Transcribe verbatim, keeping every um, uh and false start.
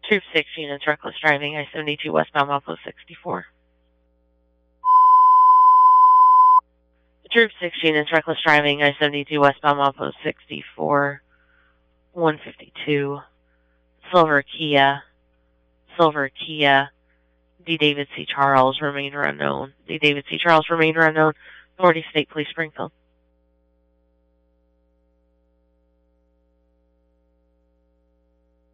Troop six units, reckless driving, I seventy-two westbound Outpost sixty-four. Troop six units, reckless driving, I seventy-two westbound Outpost sixty-four. one fifty-two. Silver Kia. Silver Kia. D. David C. Charles, remainder unknown. D. David C. Charles, remainder unknown. Authority State Police, Springfield.